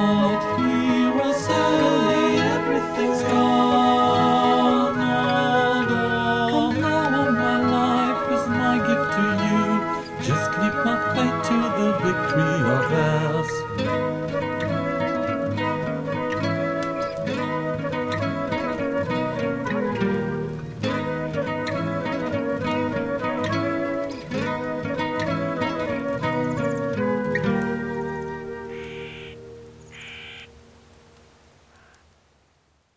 not here, suddenly everything's gone. From now on, my life is my gift to you. Just keep my faith to the victory of hell.